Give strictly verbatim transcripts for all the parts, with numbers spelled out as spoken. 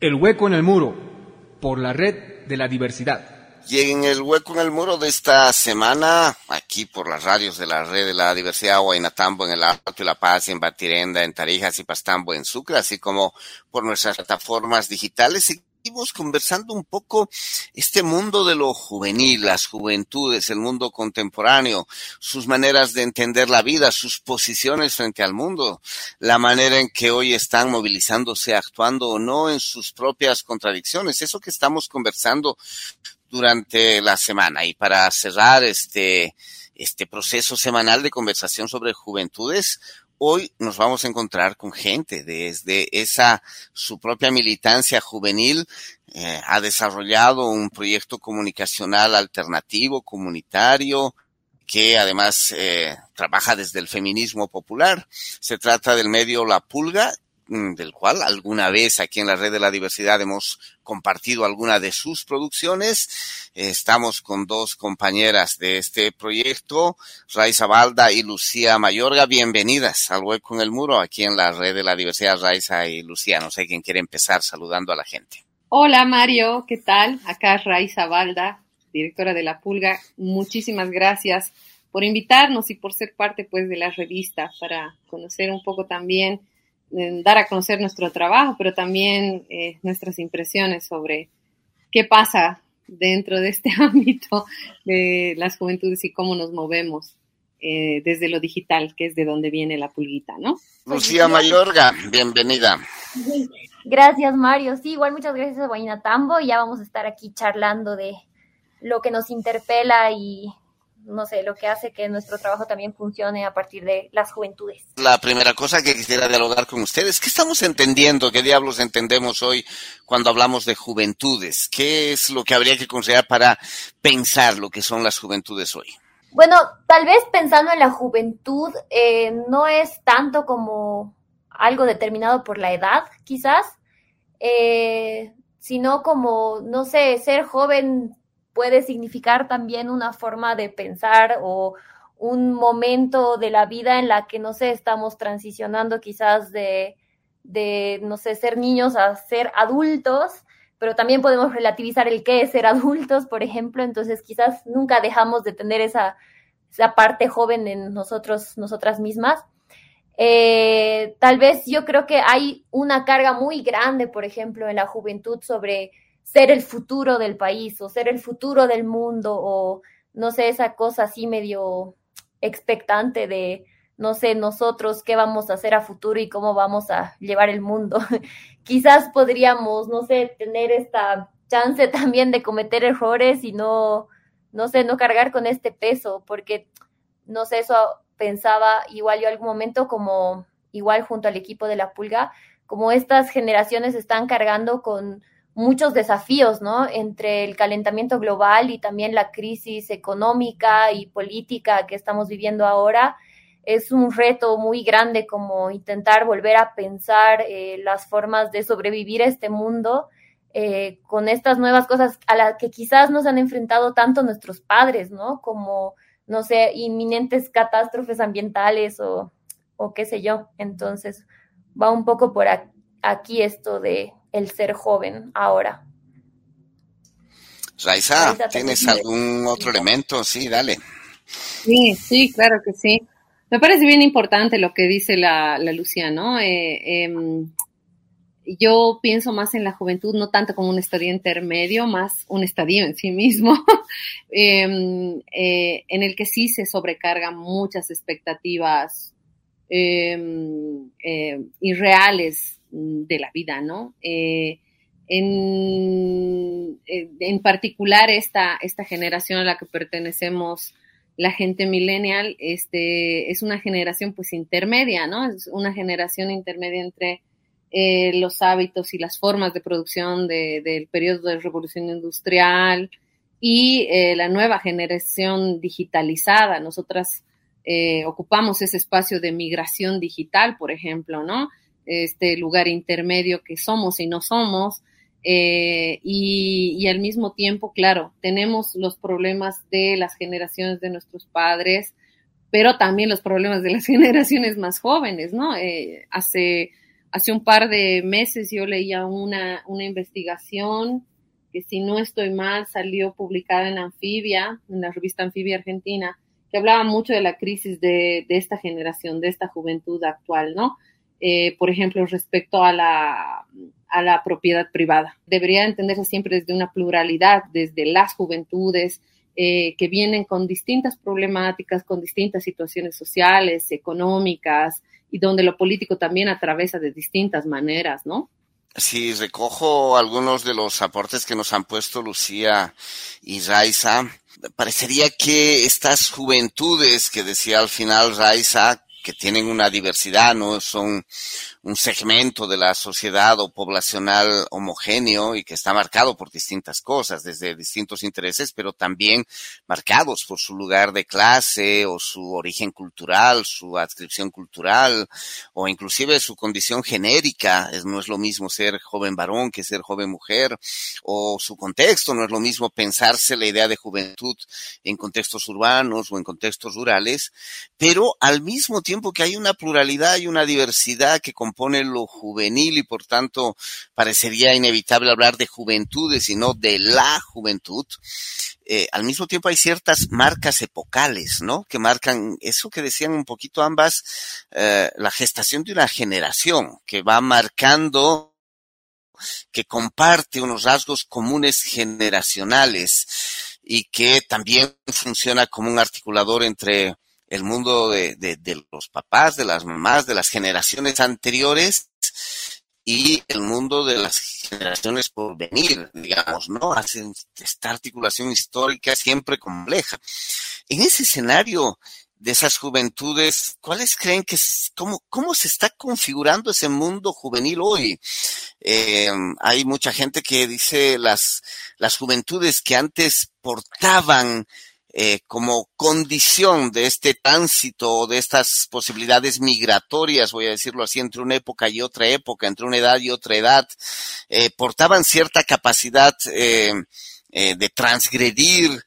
El hueco en el muro, por la red de la diversidad. Y en el hueco en el muro de esta semana, aquí por las radios de la red de la diversidad, Huaynatambo en el Alto y La Paz, en Batirenda, en Tarijas y Pastambo en Sucre, así como por nuestras plataformas digitales. Seguimos conversando un poco este mundo de lo juvenil, las juventudes, el mundo contemporáneo, sus maneras de entender la vida, sus posiciones frente al mundo, la manera en que hoy están movilizándose, actuando o no en sus propias contradicciones. Eso que estamos conversando durante la semana. Y para cerrar este, este proceso semanal de conversación sobre juventudes, hoy nos vamos a encontrar con gente desde esa, su propia militancia juvenil, eh, ha desarrollado un proyecto comunicacional alternativo, comunitario, que además eh, trabaja desde el feminismo popular. Se trata del medio La Pulga, del cual alguna vez aquí en la Red de la Diversidad hemos compartido alguna de sus producciones. Estamos con dos compañeras de este proyecto, Raiza Balda y Lucía Mayorga. Bienvenidas al Hueco en el Muro, aquí en la Red de la Diversidad. Raiza y Lucía, no sé quién quiere empezar saludando a la gente. Hola Mario, ¿qué tal? Acá es Raiza Balda, directora de La Pulga. Muchísimas gracias por invitarnos y por ser parte pues de la revista para conocer un poco también, dar a conocer nuestro trabajo, pero también eh, nuestras impresiones sobre qué pasa dentro de este ámbito de las juventudes y cómo nos movemos eh, desde lo digital, que es de donde viene La Pulguita, ¿no? Lucía Mayorga, bienvenida. Gracias, Mario. Sí, igual muchas gracias a Huaynatambo. Ya vamos a estar aquí charlando de lo que nos interpela y no sé, lo que hace que nuestro trabajo también funcione a partir de las juventudes. La primera cosa que quisiera dialogar con ustedes, ¿qué estamos entendiendo? ¿Qué diablos entendemos hoy cuando hablamos de juventudes? ¿Qué es lo que habría que considerar para pensar lo que son las juventudes hoy? Bueno, tal vez pensando en la juventud, eh, no es tanto como algo determinado por la edad, quizás, eh, sino como, no sé, ser joven puede significar también una forma de pensar o un momento de la vida en la que, no sé, estamos transicionando quizás de, de, no sé, ser niños a ser adultos, pero también podemos relativizar el qué es ser adultos, por ejemplo, entonces quizás nunca dejamos de tener esa, esa parte joven en nosotros, nosotras mismas. Eh, tal vez yo creo que hay una carga muy grande, por ejemplo, en la juventud sobre ser el futuro del país o ser el futuro del mundo o no sé, esa cosa así medio expectante de, no sé, nosotros qué vamos a hacer a futuro y cómo vamos a llevar el mundo. Quizás podríamos, no sé, tener esta chance también de cometer errores y no, no sé, no cargar con este peso, porque, no sé, eso pensaba igual yo algún momento como, igual junto al equipo de La Pulga, como estas generaciones están cargando con muchos desafíos, ¿no? Entre el calentamiento global y también la crisis económica y política que estamos viviendo ahora, es un reto muy grande como intentar volver a pensar eh, las formas de sobrevivir a este mundo eh, con estas nuevas cosas a las que quizás nos han enfrentado tanto nuestros padres, ¿no? Como, no sé, inminentes catástrofes ambientales o, o qué sé yo. Entonces, va un poco por aquí esto de el ser joven ahora. Raiza, ¿tienes algún otro elemento? Sí, dale. Sí, sí, claro que sí. Me parece bien importante lo que dice la, la Lucía, ¿no? Eh, eh, yo pienso más en la juventud, no tanto como un estadio intermedio, más un estadio en sí mismo, eh, eh, en el que sí se sobrecargan muchas expectativas eh, eh, irreales de la vida, ¿no? Eh, en, en particular esta, esta generación a la que pertenecemos, la gente millennial, este, es una generación pues intermedia, ¿no? Es una generación intermedia entre eh, los hábitos y las formas de producción de, del periodo de revolución industrial y eh, la nueva generación digitalizada. Nosotras eh, ocupamos ese espacio de migración digital, por ejemplo, ¿no? Este lugar intermedio que somos y no somos, eh, y, y al mismo tiempo, claro, tenemos los problemas de las generaciones de nuestros padres, pero también los problemas de las generaciones más jóvenes, ¿no? Eh, hace hace un par de meses yo leía una, una investigación que, si no estoy mal, salió publicada en Anfibia, en la revista Anfibia Argentina, que hablaba mucho de la crisis de, de esta generación, de esta juventud actual, ¿no? Eh, por ejemplo, respecto a la, a la propiedad privada. Debería entenderse siempre desde una pluralidad, desde las juventudes, eh, que vienen con distintas problemáticas, con distintas situaciones sociales, económicas, y donde lo político también atraviesa de distintas maneras, ¿no? Sí, recojo algunos de los aportes que nos han puesto Lucía y Raiza. Parecería que estas juventudes que decía al final Raiza, que tienen una diversidad, no son un segmento de la sociedad o poblacional homogéneo y que está marcado por distintas cosas, desde distintos intereses, pero también marcados por su lugar de clase o su origen cultural, su adscripción cultural o inclusive su condición genérica. Es, no es lo mismo ser joven varón que ser joven mujer, o su contexto, no es lo mismo pensarse la idea de juventud en contextos urbanos o en contextos rurales, pero al mismo tiempo que hay una pluralidad y una diversidad que compone lo juvenil y por tanto parecería inevitable hablar de juventudes y no de la juventud. Eh, al mismo tiempo hay ciertas marcas epocales, ¿no? Que marcan eso que decían un poquito ambas, eh, la gestación de una generación que va marcando, que comparte unos rasgos comunes generacionales y que también funciona como un articulador entre el mundo de, de, de los papás, de las mamás, de las generaciones anteriores y el mundo de las generaciones por venir, digamos, ¿no? Hacen esta articulación histórica siempre compleja. En ese escenario de esas juventudes, ¿cuáles creen que es, cómo, cómo se está configurando ese mundo juvenil hoy? Eh, hay mucha gente que dice las, las juventudes que antes portaban Eh, como condición de este tránsito, de estas posibilidades migratorias, voy a decirlo así, entre una época y otra época, entre una edad y otra edad, eh, portaban cierta capacidad eh, eh, de transgredir,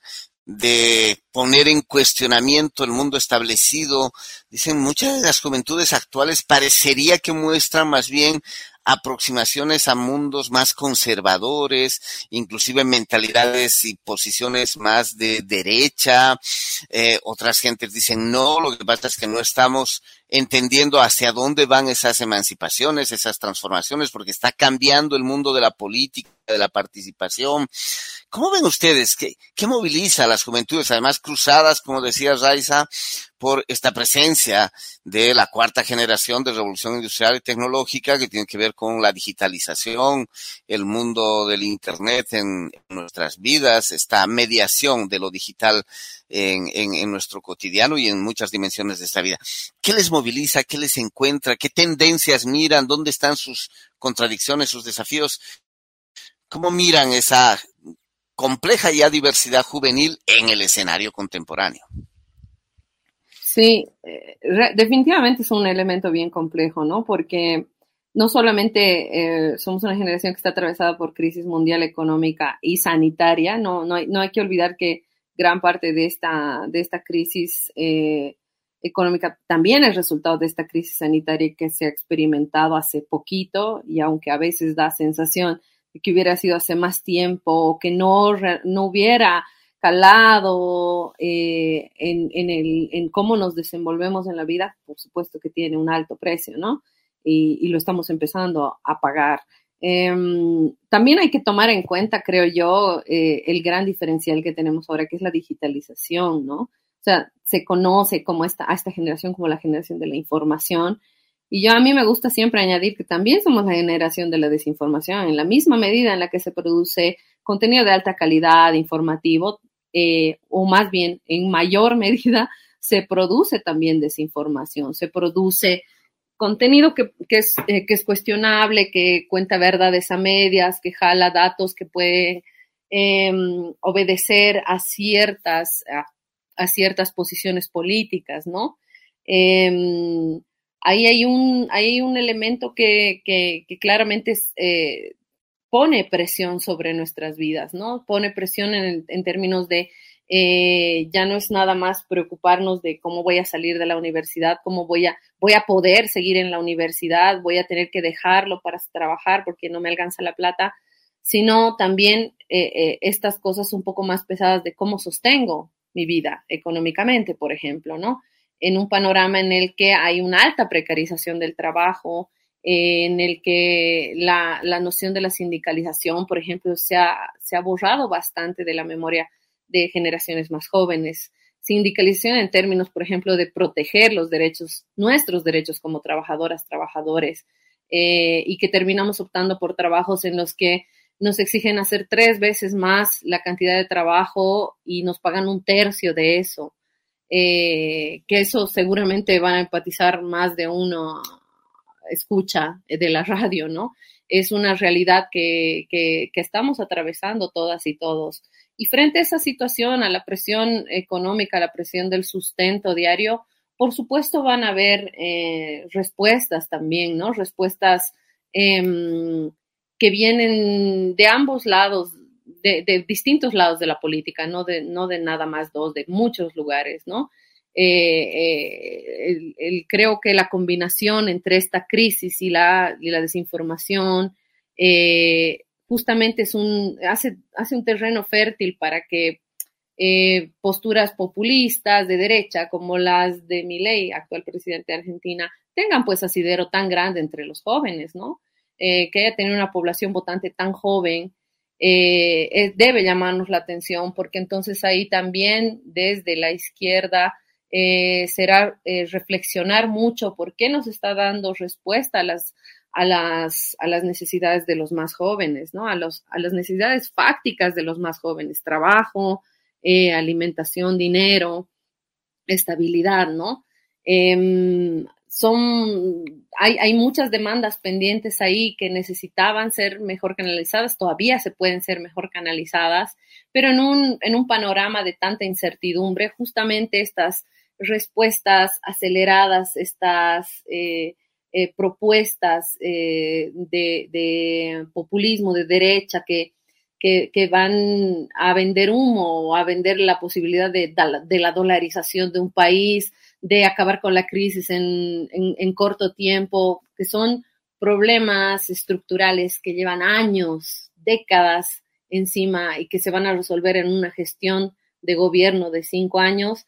de poner en cuestionamiento el mundo establecido. Dicen, muchas de las juventudes actuales parecería que muestran más bien aproximaciones a mundos más conservadores, inclusive mentalidades y posiciones más de derecha. Eh, otras gentes dicen, no, lo que pasa es que no estamos entendiendo hacia dónde van esas emancipaciones, esas transformaciones, porque está cambiando el mundo de la política, de la participación. ¿Cómo ven ustedes? ¿Qué, qué moviliza a las juventudes? Además, cruzadas, como decía Raiza, por esta presencia de la cuarta generación de revolución industrial y tecnológica que tiene que ver con la digitalización, el mundo del Internet en, en nuestras vidas, esta mediación de lo digital en, en, en nuestro cotidiano y en muchas dimensiones de esta vida. ¿Qué les moviliza? ¿Qué les encuentra? ¿Qué tendencias miran? ¿Dónde están sus contradicciones, sus desafíos? ¿Cómo miran esa compleja ya diversidad juvenil en el escenario contemporáneo? Sí, eh, re- definitivamente es un elemento bien complejo, ¿no? Porque no solamente eh, somos una generación que está atravesada por crisis mundial económica y sanitaria, no, no, hay, no hay que olvidar que gran parte de esta, de esta crisis eh, económica también es resultado de esta crisis sanitaria que se ha experimentado hace poquito, y aunque a veces da sensación de que hubiera sido hace más tiempo, que no, no hubiera calado eh, en, en, el, en cómo nos desenvolvemos en la vida, por supuesto que tiene un alto precio, ¿no? Y, y lo estamos empezando a pagar. Eh, también hay que tomar en cuenta, creo yo, eh, el gran diferencial que tenemos ahora, que es la digitalización, ¿no? O sea, se conoce como esta, a esta generación como la generación de la información. Y yo a mí me gusta siempre añadir que también somos la generación de la desinformación, en la misma medida en la que se produce contenido de alta calidad, informativo, eh, o más bien en mayor medida se produce también desinformación, se produce contenido que, que, es, eh, que es cuestionable, que cuenta verdades a medias, que jala datos que pueden eh, obedecer a ciertas, a, a ciertas posiciones políticas, ¿no? Eh, ahí hay un, ahí hay un elemento que, que, que claramente es, eh, pone presión sobre nuestras vidas, ¿no? Pone presión en, en términos de Eh, ya no es nada más preocuparnos de cómo voy a salir de la universidad, cómo voy a, voy a poder seguir en la universidad, voy a tener que dejarlo para trabajar porque no me alcanza la plata, sino también eh, eh, estas cosas un poco más pesadas de cómo sostengo mi vida económicamente, por ejemplo, ¿no? En un panorama en el que hay una alta precarización del trabajo, eh, en el que la, la noción de la sindicalización, por ejemplo, se ha, se ha borrado bastante de la memoria de generaciones más jóvenes. Sindicalización en términos, por ejemplo, de proteger los derechos, nuestros derechos como trabajadoras, trabajadores, eh, y que terminamos optando por trabajos en los que nos exigen hacer tres veces más la cantidad de trabajo y nos pagan un tercio de eso. Eh, que eso seguramente van a empatizar más de uno escucha de la radio, ¿no? Es una realidad que, que, que estamos atravesando todas y todos. Y frente a esa situación, a la presión económica, a la presión del sustento diario, por supuesto van a haber eh, respuestas también, ¿no? Respuestas eh, que vienen de ambos lados, de, de distintos lados de la política, no de, no de nada más dos, de muchos lugares, ¿no? Eh, eh, el, el, creo que la combinación entre esta crisis y la, y la desinformación eh, justamente es un, hace, hace un terreno fértil para que eh, posturas populistas de derecha, como las de Milei, actual presidente de Argentina, tengan pues asidero tan grande entre los jóvenes, ¿no? Eh, que haya tenido una población votante tan joven, eh, eh, debe llamarnos la atención, porque entonces ahí también desde la izquierda eh, será eh, reflexionar mucho por qué nos está dando respuesta a las a las, a las necesidades de los más jóvenes, ¿no? A, los, a las necesidades fácticas de los más jóvenes, trabajo, eh, alimentación, dinero, estabilidad, ¿no? Eh, son, hay, hay muchas demandas pendientes ahí que necesitaban ser mejor canalizadas, todavía se pueden ser mejor canalizadas, pero en un, en un panorama de tanta incertidumbre, justamente estas respuestas aceleradas, estas eh, Eh, propuestas eh, de, de populismo de derecha que, que, que van a vender humo o a vender la posibilidad de, de la dolarización de un país, de acabar con la crisis en, en, en corto tiempo, que son problemas estructurales que llevan años, décadas encima y que se van a resolver en una gestión de gobierno de cinco años.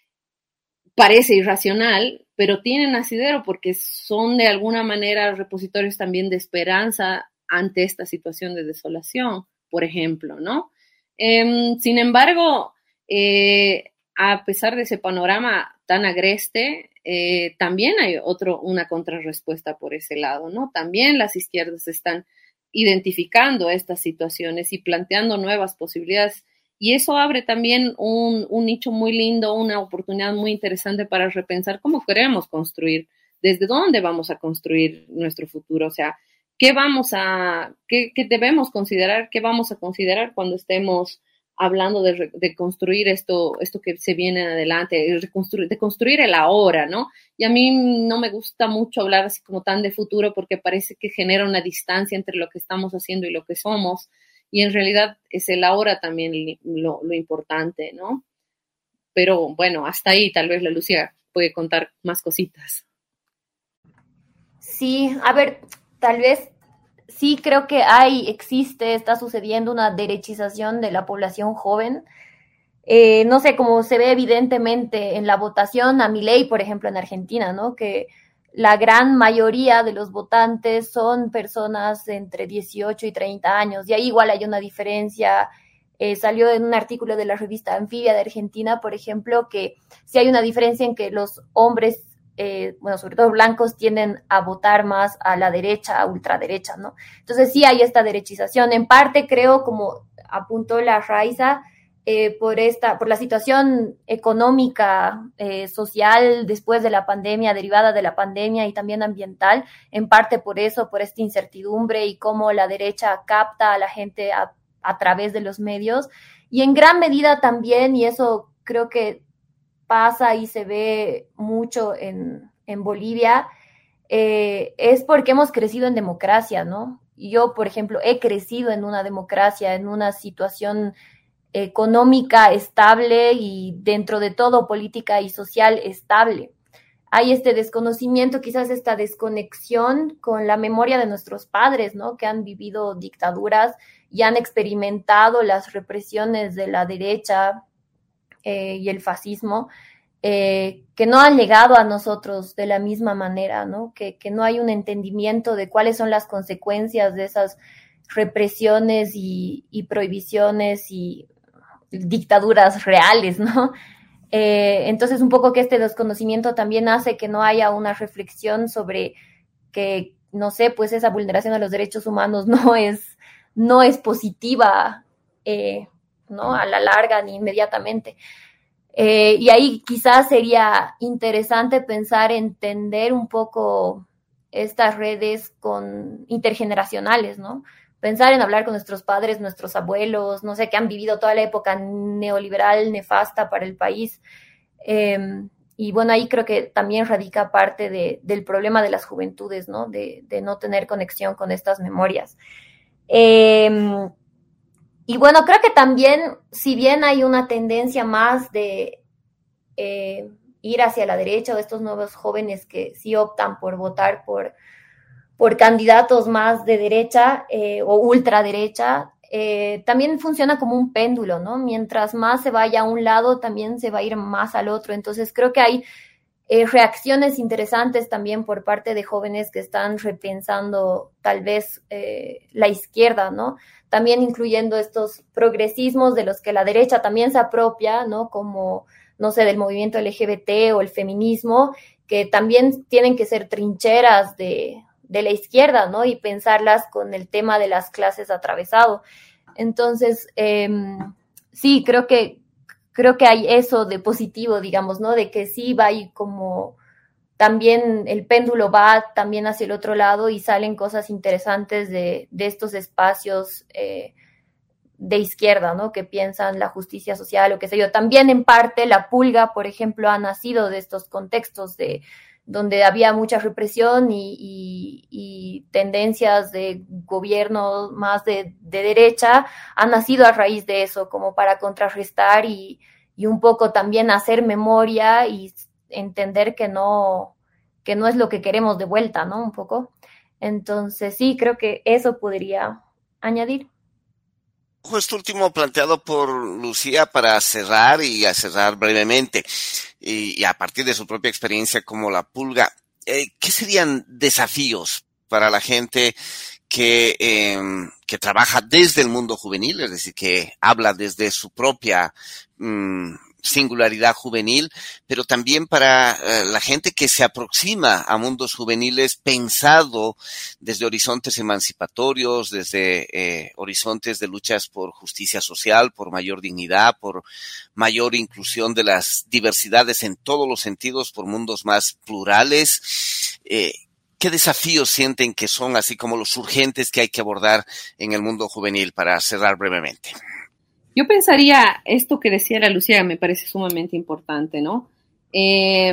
Parece irracional, pero tienen asidero porque son de alguna manera repositorios también de esperanza ante esta situación de desolación, por ejemplo, ¿no? Eh, sin embargo, eh, a pesar de ese panorama tan agreste, eh, también hay otro, una contrarrespuesta por ese lado, ¿no? También las izquierdas están identificando estas situaciones y planteando nuevas posibilidades. Y eso abre también un, un nicho muy lindo, una oportunidad muy interesante para repensar cómo queremos construir, desde dónde vamos a construir nuestro futuro. O sea, qué vamos a, qué, qué debemos considerar, qué vamos a considerar cuando estemos hablando de, de construir esto, esto que se viene adelante, de construir, de construir el ahora, ¿no? Y a mí no me gusta mucho hablar así como tan de futuro porque parece que genera una distancia entre lo que estamos haciendo y lo que somos. Y en realidad es el ahora también lo, lo importante, ¿no? Pero bueno, hasta ahí tal vez la Lucía puede contar más cositas. Sí, a ver, tal vez sí creo que hay, existe, está sucediendo una derechización de la población joven. Eh, no sé, como se ve evidentemente en la votación a Milei, por ejemplo, en Argentina, ¿no? Que la gran mayoría de los votantes son personas entre dieciocho y treinta años, y ahí igual hay una diferencia. Eh, salió en un artículo de la revista Anfibia de Argentina, por ejemplo, que sí hay una diferencia en que los hombres, eh, bueno, sobre todo blancos, tienden a votar más a la derecha, a ultraderecha, ¿no? Entonces sí hay esta derechización. En parte creo, como apuntó la Raiza, Eh, por esta, por la situación económica, eh, social después de la pandemia, derivada de la pandemia y también ambiental, en parte por eso, por esta incertidumbre y cómo la derecha capta a la gente a, a través de los medios, y en gran medida también, y eso creo que pasa y se ve mucho en, en Bolivia, eh, es porque hemos crecido en democracia, ¿no? Yo, por ejemplo, he crecido en una democracia, en una situación económica estable y dentro de todo política y social estable. Hay este desconocimiento, quizás esta desconexión con la memoria de nuestros padres, ¿no? Que han vivido dictaduras y han experimentado las represiones de la derecha eh, y el fascismo, eh, que no han llegado a nosotros de la misma manera, ¿no? Que, que no hay un entendimiento de cuáles son las consecuencias de esas represiones y, y prohibiciones y dictaduras reales, ¿no? Eh, entonces, un poco que este desconocimiento también hace que no haya una reflexión sobre que, no sé, pues esa vulneración de los derechos humanos no es, no es positiva, eh, ¿no? A la larga ni inmediatamente. Eh, y ahí quizás sería interesante pensar, entender un poco estas redes con intergeneracionales, ¿no? Pensar en hablar con nuestros padres, nuestros abuelos, no sé, que han vivido toda la época neoliberal nefasta para el país. Eh, y bueno, ahí creo que también radica parte de, del problema de las juventudes, ¿no? De, de no tener conexión con estas memorias. Eh, y bueno, creo que también, si bien hay una tendencia más de eh, ir hacia la derecha, o estos nuevos jóvenes que sí optan por votar por por candidatos más de derecha eh, o ultraderecha, eh, también funciona como un péndulo, ¿no? Mientras más se vaya a un lado, también se va a ir más al otro. Entonces creo que hay eh, reacciones interesantes también por parte de jóvenes que están repensando tal vez eh, la izquierda, ¿no? También incluyendo estos progresismos de los que la derecha también se apropia, ¿no? Como, no sé, del movimiento L G B T o el feminismo, que también tienen que ser trincheras de de la izquierda, ¿no? Y pensarlas con el tema de las clases atravesado. Entonces, eh, sí, creo que creo que hay eso de positivo, digamos, ¿no? De que sí va ahí como también el péndulo va también hacia el otro lado y salen cosas interesantes de, de estos espacios eh, de izquierda, ¿no? Que piensan la justicia social o qué sé yo. También en parte la pulga, por ejemplo, ha nacido de estos contextos de donde había mucha represión y, y, y tendencias de gobierno más de, de derecha, han nacido a raíz de eso, como para contrarrestar y, y un poco también hacer memoria y entender que no, que no es lo que queremos de vuelta, ¿no? Un poco. Entonces, sí, creo que eso podría añadir. Esto último planteado por Lucía para cerrar y a cerrar brevemente, y, y a partir de su propia experiencia como la pulga, eh, ¿qué serían desafíos para la gente que, eh, que trabaja desde el mundo juvenil, es decir, que habla desde su propia mmm, singularidad juvenil, pero también para eh, la gente que se aproxima a mundos juveniles pensado desde horizontes emancipatorios, desde eh, horizontes de luchas por justicia social, por mayor dignidad, por mayor inclusión de las diversidades en todos los sentidos, por mundos más plurales? Eh, ¿Qué desafíos sienten que son así como los urgentes que hay que abordar en el mundo juvenil, para cerrar brevemente? Yo pensaría esto que decía la Lucía, me parece sumamente importante, ¿no? Eh,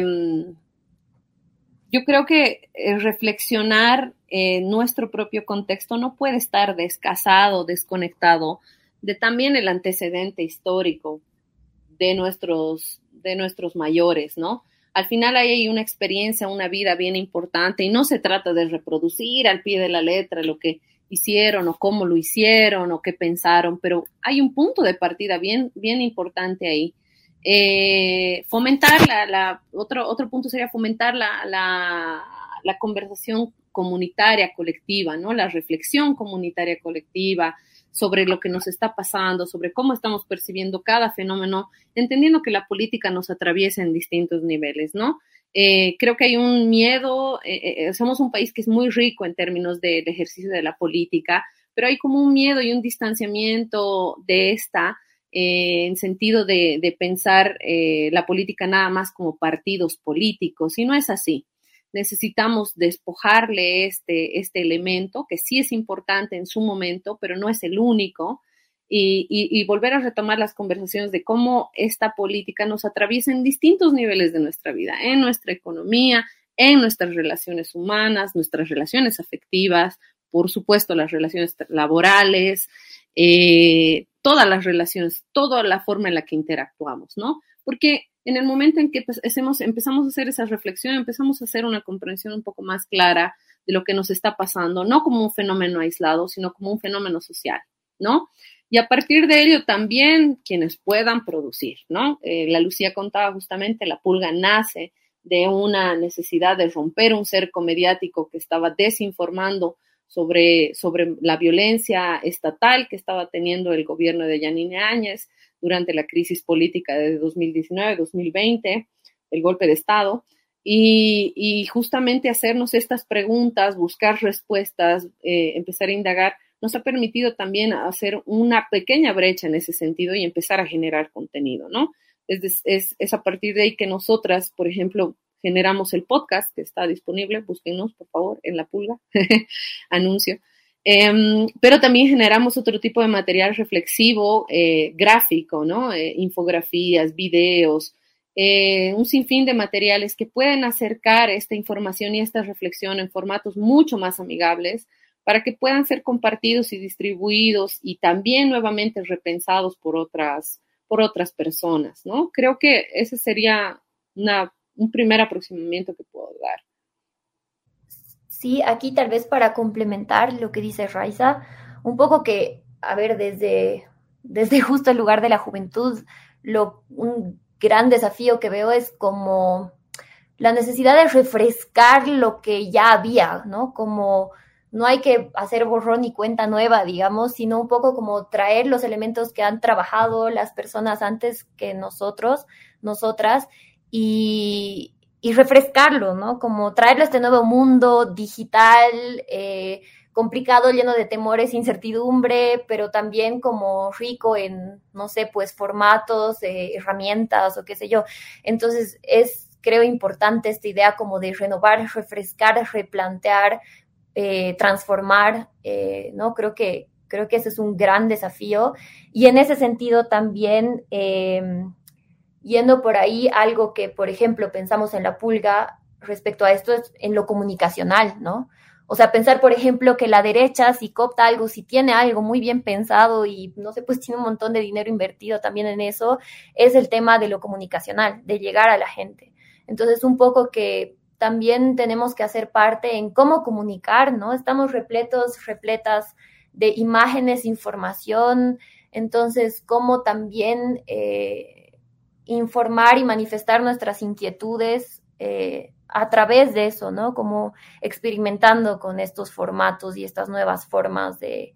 yo creo que reflexionar eh, nuestro propio contexto no puede estar descasado, desconectado de también el antecedente histórico de nuestros, de nuestros mayores, ¿no? Al final hay una experiencia, una vida bien importante y no se trata de reproducir al pie de la letra lo que hicieron o cómo lo hicieron o qué pensaron, pero hay un punto de partida bien, bien importante ahí. Eh, fomentar la, la otro, otro punto sería fomentar la, la, la conversación comunitaria colectiva, ¿no? La reflexión comunitaria colectiva sobre lo que nos está pasando, sobre cómo estamos percibiendo cada fenómeno, entendiendo que la política nos atraviesa en distintos niveles, ¿no? Eh, creo que hay un miedo, eh, eh, somos un país que es muy rico en términos de, de ejercicio de la política, pero hay como un miedo y un distanciamiento de esta, eh, en sentido de, de pensar eh, la política nada más como partidos políticos, y no es así. Necesitamos despojarle este, este elemento, que sí es importante en su momento, pero no es el único, y, y, y volver a retomar las conversaciones de cómo esta política nos atraviesa en distintos niveles de nuestra vida, en nuestra economía, en nuestras relaciones humanas, nuestras relaciones afectivas, por supuesto las relaciones laborales, eh, todas las relaciones, toda la forma en la que interactuamos, ¿no? Porque en el momento en que pues, hacemos, empezamos a hacer esa reflexión, empezamos a hacer una comprensión un poco más clara de lo que nos está pasando, no como un fenómeno aislado, sino como un fenómeno social, ¿no? Y a partir de ello también quienes puedan producir, ¿no? Eh, la Lucía contaba justamente, La Pulga nace de una necesidad de romper un cerco mediático que estaba desinformando sobre, sobre la violencia estatal que estaba teniendo el gobierno de Yanine Áñez durante la crisis política de dos mil diecinueve dos mil veinte, el golpe de Estado, y, y justamente hacernos estas preguntas, buscar respuestas, eh, empezar a indagar, nos ha permitido también hacer una pequeña brecha en ese sentido y empezar a generar contenido, ¿no? Es, es, es a partir de ahí que nosotras, por ejemplo, generamos el podcast que está disponible, búsquenos, por favor, en La Pulga, anuncio. Eh, pero también generamos otro tipo de material reflexivo, eh, gráfico, ¿no? Eh, infografías, videos, eh, un sinfín de materiales que pueden acercar esta información y esta reflexión en formatos mucho más amigables para que puedan ser compartidos y distribuidos y también nuevamente repensados por otras, por otras personas, ¿no? Creo que ese sería una, un primer aproximamiento que puedo dar. Sí, aquí tal vez para complementar lo que dice Raiza, un poco que, a ver, desde, desde justo el lugar de la juventud, lo, un gran desafío que veo es como la necesidad de refrescar lo que ya había, ¿no? Como no hay que hacer borrón y cuenta nueva, digamos, sino un poco como traer los elementos que han trabajado las personas antes que nosotros, nosotras, y, y refrescarlo, ¿no? Como traerlo a este nuevo mundo digital, eh, complicado, lleno de temores, incertidumbre, pero también como rico en, no sé, pues formatos, eh, herramientas o qué sé yo. Entonces es, creo, importante esta idea como de renovar, refrescar, replantear, Eh, transformar, eh, ¿no? Creo que, creo que ese es un gran desafío. Y en ese sentido también, eh, yendo por ahí, algo que, por ejemplo, pensamos en La Pulga respecto a esto es en lo comunicacional, ¿no? O sea, pensar, por ejemplo, que la derecha, si coopta algo, si tiene algo muy bien pensado y, no sé, pues tiene un montón de dinero invertido también en eso, es el tema de lo comunicacional, de llegar a la gente. Entonces, un poco que también tenemos que hacer parte en cómo comunicar, ¿no? Estamos repletos, repletas de imágenes, información, entonces cómo también eh, informar y manifestar nuestras inquietudes eh, a través de eso, ¿no? Como experimentando con estos formatos y estas nuevas formas de,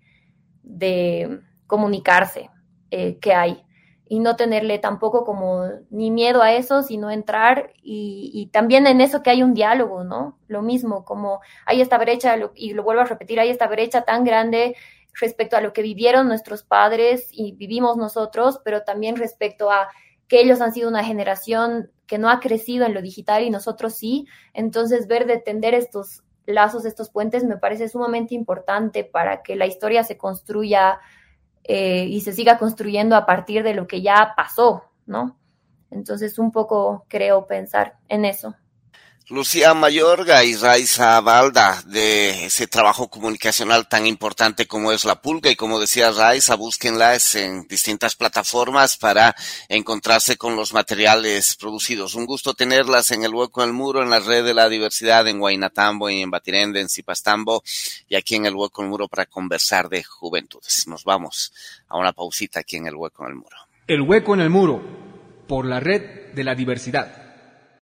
de comunicarse eh, que hay. Y no tenerle tampoco como ni miedo a eso, sino entrar y, y también en eso que hay un diálogo, ¿no? Lo mismo, como hay esta brecha, y lo vuelvo a repetir, hay esta brecha tan grande respecto a lo que vivieron nuestros padres y vivimos nosotros, pero también respecto a que ellos han sido una generación que no ha crecido en lo digital y nosotros sí. Entonces, ver de tender estos lazos, estos puentes, me parece sumamente importante para que la historia se construya Eh, y se siga construyendo a partir de lo que ya pasó, ¿no? Entonces, un poco creo pensar en eso. Lucía Mayorga y Raiza Balda, de ese trabajo comunicacional tan importante como es La Pulga, y como decía Raiza, búsquenlas en distintas plataformas para encontrarse con los materiales producidos. Un gusto tenerlas en El Hueco en el Muro, en la Red de la Diversidad, en Huaynatambo y en Batirenda, en Zipastambo, y aquí en El Hueco en el Muro para conversar de juventudes. Nos vamos a una pausita aquí en El Hueco en el Muro. El Hueco en el Muro, por la Red de la Diversidad.